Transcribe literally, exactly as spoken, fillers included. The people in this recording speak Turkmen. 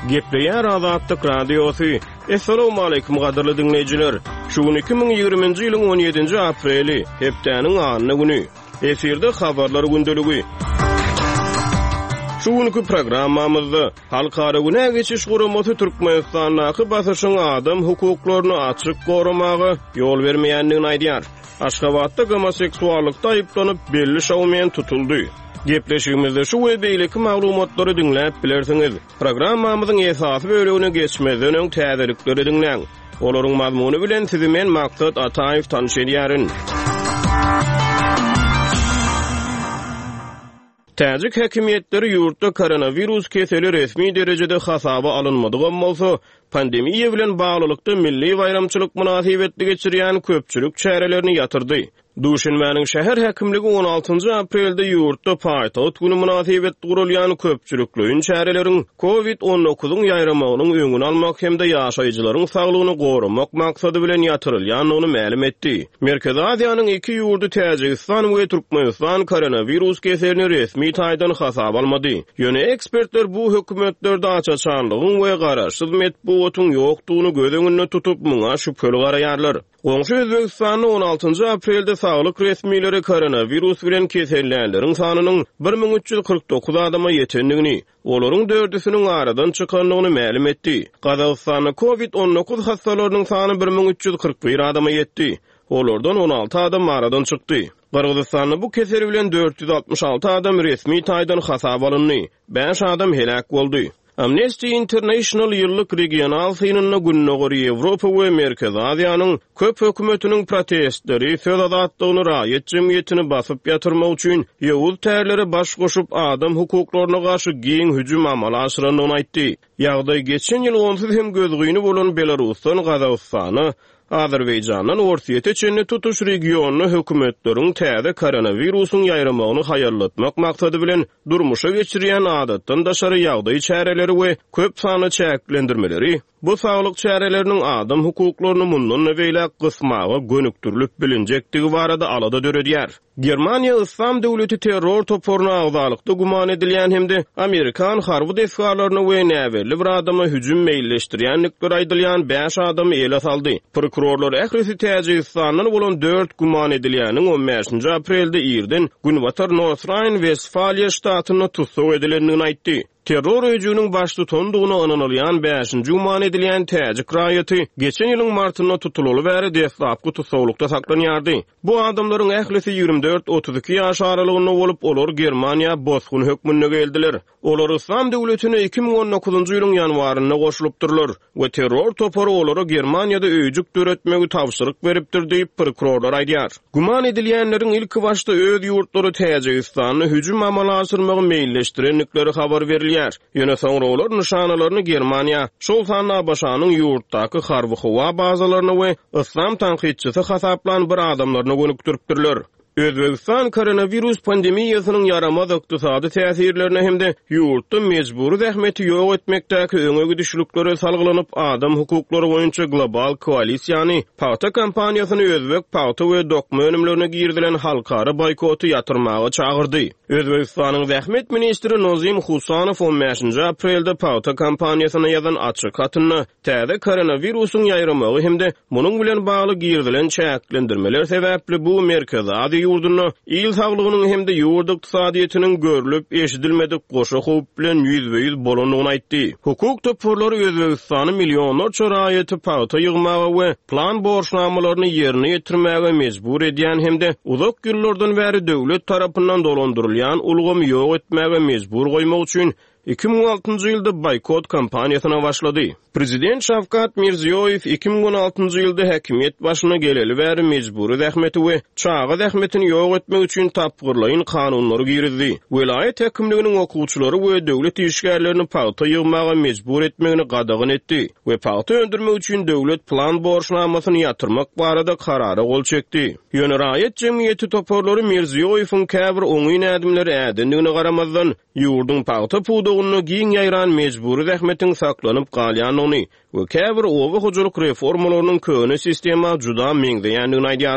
Gepleýär Azatlyk Radiosu. Assalamu alaykum gaderli dinleýijiler. Şugun iki bin ýygrimiňji ýylyň on ýedinji apreli, hepdeniň anyny güni. Eferde habarlar gündöligi. Şugunky programmamyzda halkara güne geçiş guramasy Türkmenistanyň basyşyň adam hukuklaryny açyk goramagy ýol bermeýändigini aýdýar. Aşgabatda homoseksuallykda aýyplanyp belli şowmen tutuldy. Gepleşigimizde şu we beýleki maglumatlary dinläp bilersiňiz. Programmamyzyň esasy bölügine geçmezden öň täzelikleri dinläň. Olaryň mazmuny bilen sizi men Maksat Ataýew tanış edýärin. Täjik häkimiýetleri ýurtda koronavirus keseli resmi derejede hasaba alınmadygan bolsa, pandemiýa bilen baglylykda milli bayramçylyk münasibetli geçirýän köpçülik çärelerini ýatyrdy. Duşinmäniň şäher häkimligi on altynjy aprelde ýurtda paýtagat güni münasibetli gurulýan köpçülikleriň çäreleriň covid on dokuzyň ýaýramagynyň öňüni almak hemde ýaşaýjylaryň saglygyny goramak maksady bilen ýatyrylýanyny ma'lum etdi. Merkezi Aziýanyň iki ýurdu Täjikistan we Türkmenistan koronavirus keselini resmi taýdan hasaba almady. Ýöne ekspertler bu hökümetlerde açaçanlygyň we garaşsyz metbuatyň ýokdugyny göz öňünde tutup muňa şüpheli garaýarlar. Goňşy Özbegistanyň on altynjy aprelde saglyk resmileri koronavirus bilen kesellänleriň sanynyň bir min üç ýüz kırk dokuz adama ýetendigini, olaryň dördüsiniň aradan çykanlygyny ma'lum etdi. Gazagystanyň covid on dokuz hastalarynyň sany bir min üç ýüz kırk bir adama ýetdi. Olardan on alty adam aradan çykdy. Kyrgyzstanyň bu keseli bilen dört ýüz altmış alty adam resmi taýdan hasaba alyndy. beş adam helak boldy. Amnesty International ýyllyk regional synyny günnägori Ýewropa we Merkezi Aziýanyň köp hökümetiniň protestleri söz azatlygyny raýat jemgyýetini basyp ýatyrmak üçin ýewuz tärleri baş goşup adam hukuklaryna garşy giň hüjüm amala aşyrandygyny aýtdy. Ýagdaý geçen ýyl onsuz hem gözgüýni bolan Belarusdan Gazagystany, Azerbaýjandan Orsiýete çenli tutuş regionuny hökümetleriň täze koronavirusyň ýaýramagyny haýarlatmak maksady bilen durmuşa geçirýän adatdan daşary ýagdaý çäreleri we köp sany çäklendirmeleri bu saglyk çäreleriniň adam hukuklaryny mundan beýle gysmagy gönükdirilip bilinjektigi barada alada döredýär. Germaniýa Islam döwleti terror toporuny agzalykda guman edilýän hemde Amerikan harby desgarlaryny we näwerli bir adama hüjüm meýilleşdirýänlikleri aýdylýan beş adamy ele saldy. Prokurorlar ährisi Täjikistanyň bolan dört guman edilýäniň on beşinji aprelde ýerden Günwatar North Rhine-Westfalia ştatyna tutsak edilendigini aýtdy. Terror öýjüniň başly tondugyny ananylýan beşinji guman edilýän Täjik raýaty geçen ýylyň martyna tutulaly bäri destlapky tutsaklykda saklanýardy. Bu adamlaryň ählisi ýygrimi dört otuz iki ýaş aralygynda bolup, olar Germaniýa bosgun hökmüne geldiler. Olar Islam döwletine iki bin on dokuzunjy ýylyň ýanwaryna goşulypdyrlar we terror toporu olary Germaniýada öýjük döretmegi tapşyryk beripdir diýip prokurorlar aýdýar. Guman edilýänleriň ilki başda öz ýurtlary Täjikistanyny hüjüm amala aşyrmagy meýilleşdirenlikleri habar berilýär. Ýöne soňra olar nişanalaryny Germaniýa, şol sanly başanyň ýurtdaky harby howa bazalaryny we Islam tanqidçisi hasaplan bir adamlaryny gönükdiripdirler. Özbegistan koronavirus pandemiýasynyň yaramaz ykdysady täsirlerine hemde ýurtda mejburi zähmeti ýok etmekdäki öňe gidişlikleri salgylanyp adam hukuklary boýunça global koalisiýany paýta kampaniýasyny özbek paýta we dokma önümlerine girdilen halkara boykoty ýatyrmagy çagyrdy. Özbegistanyň zähmet ministri Nozim Husanow on beşinji aprelde paýta kampaniýasyna ýazan açyk hatyny täze koronavirusyň ýaýramagy hemde munyň bilen bagly girdilen çäklendirmeler sebäpli bu merkezi ýurduny ýyl saglygynyň hemde ýurt ykdysadyetiniň görülip eşidilmedik goşa howp bilen ýüzbe ýüz bolanyny aýtdy. Hukuk toporlary Özbegistany millionlarça raýaty paýta ýygmagy we plan borçnamalaryny ýerine ýetirmäge mejbur edýän hemde uzak ýyllardan bäri döwlet tarapyndan dolandyrylýan ulgamy ýok etmäge mejbur goýmak üçin iki bin on altynjy ýylda boykot kampaniýasyna başlady. Prezident Şavkat Mirziýoýew iki bin on altynjy ýylda häkimiýet başyna geleli bäri mejburi zähmeti we çağa zähmetini ýok etmek üçin tapgyrlaýyn kanunlary girizdi. Welayet häkimliginiň okuwçylary we döwlet işgärlerini paýta ýygmaga mejbur etmegini gadagyn etdi we paýta öndürmek üçin döwlet plan borçnamasyny ýatyrmak barada karara gol çekdi. Ýöne raýat jemgyýeti toporlary Mirziýoýewiň käbir oňy nädimleri ädendigine garamazdan ýurdun paýta pudugyny giň ýaýran mejburi zähmetin saklanyp galýanyny we käbir owa hojalyk reformalarynyň köne sistema juda meňzeýändigini aýdýar.